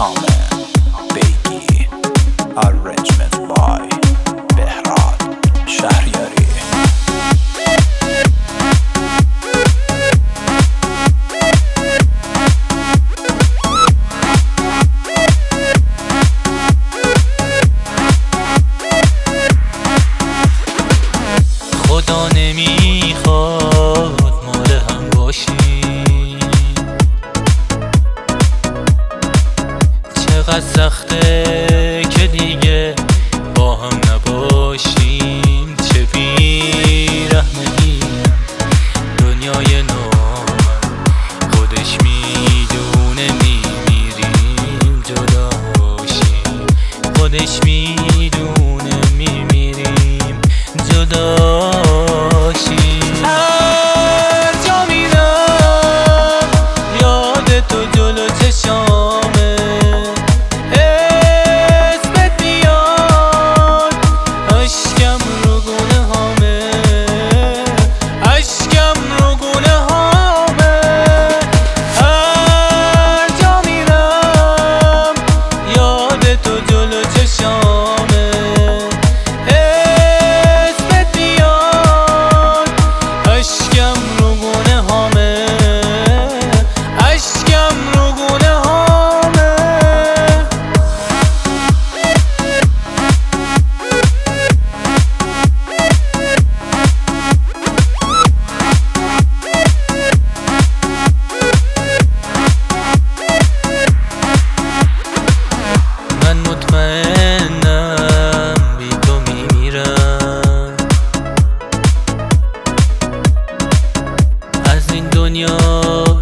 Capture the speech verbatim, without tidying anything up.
Amen Begi Arrangement by Behrad Shahriyari. خدا نمیخواد مال هم باشیم، چقدر سخته که دیگه با هم نباشیم. چه بی‌رحمی دنیای نو خودش میدونه میمیریم جدا باشیم، خودش میدونه میمیریم جدا باشیم. هر جا میرم یاد تو جلو چشامه، اسمت میاد اشکم رو گونه هامه، اشکم رو گونه هامه. هر جا میرم یاد تو جلو چشامه، اسمت میاد اشکم رو گونه هامه، اشکم رو گونه هامه. من مطمئنم بی تو میمیرم، از این دنیا